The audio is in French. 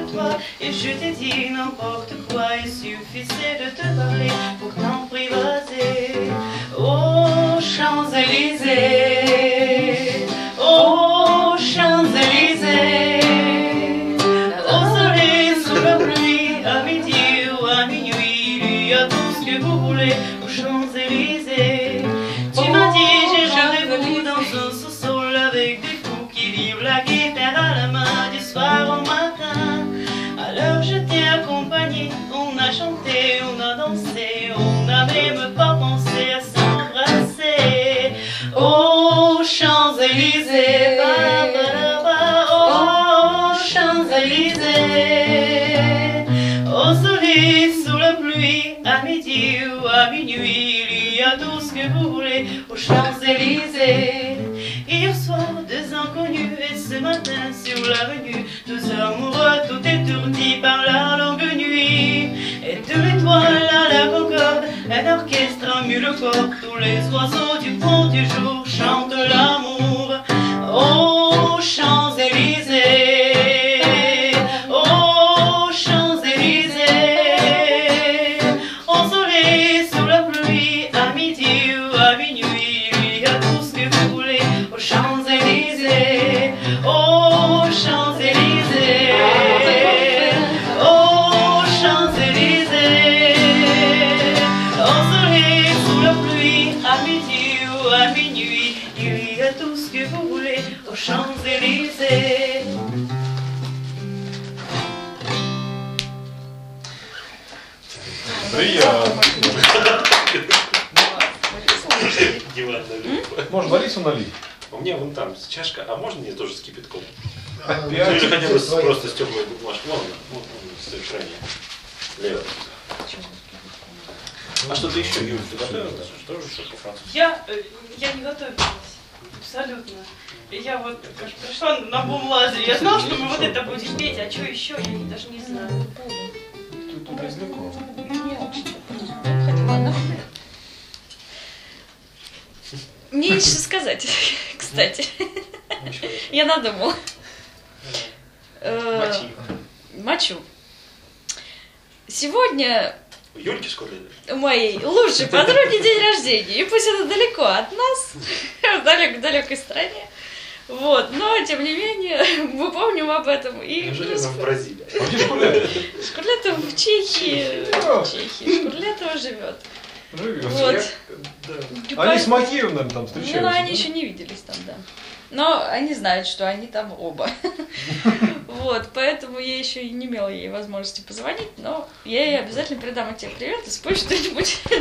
de toi. Et je t'ai dit n'importe quoi, il suffisait de te parler pour t'embrivaser. Oh Champs-Élysées, oh Champs-Élysées, au soleil, sous la pluie, à midi ou à minuit, il y a tout ce que vous voulez aux Champs-Élysées. Tu m'as dit j'ai rêvé dans un sous-sol avec des fous qui vivent la guitare à la main du soir au matin. Alors je t'ai accompagné, on a chanté, on a dansé, on n'a même pas pensé à s'embrasser. Oh Champs-Élysées, oh Champs-Élysées, au soleil, sous la pluie, à midi ou à minuit, il y a tout ce que vous voulez aux Champs-Élysées. Hier soir, deux inconnus, et ce matin sur l'avenue, deux amoureux tout étourdis par la longue nuit. Et de l'étoile à la Concorde, un orchestre a mis le corps, tous les oiseaux du pont du jour chantent l'amour. Oh Champs-Élysées, oh Champs-Élysées, au soleil, sous la pluie, à midi ou à minuit, il y a tout ce que vous voulez aux Champs-Élysées. Oh Champs-Élysées, oh Champs-Élysées, au soleil, sous la pluie, à midi ou à minuit, il y a tout ce que vous voulez aux Champs-Élysées. Приятно. Диван налил. Может, Борису налить? У меня вон там чашка, а можно мне тоже с кипятком? Опять? Или хотя бы просто с теплой бумажкой. Вон, с той крайней. Лево. А что-то еще, Юль, ты готовила? Что же по-французски? Я не готовилась. Абсолютно. Я вот как пришла на бум-лазере, я знала, что мы вот это будем петь, а что еще, я даже не знаю. Ты тут далеко. Мне есть что сказать, кстати. Я надумала. Мочу. Сегодня У Юльки, что ли? у моей лучшей подруги день рождения. И пусть это далеко от нас, в далекой стране. Вот, но тем не менее, мы помним об этом. И Неужели она в Бразилии? А где Шкурлятов? Шкурлятов в Чехии. Шкурлятова живет. Живет. Вот. Они с Макеевым там Ну, встречаются. они еще не виделись там, да. Но они знают, что они там оба. Вот, поэтому я еще и не имела ей возможности позвонить, но я ей обязательно передам от тебя привет и спой что-нибудь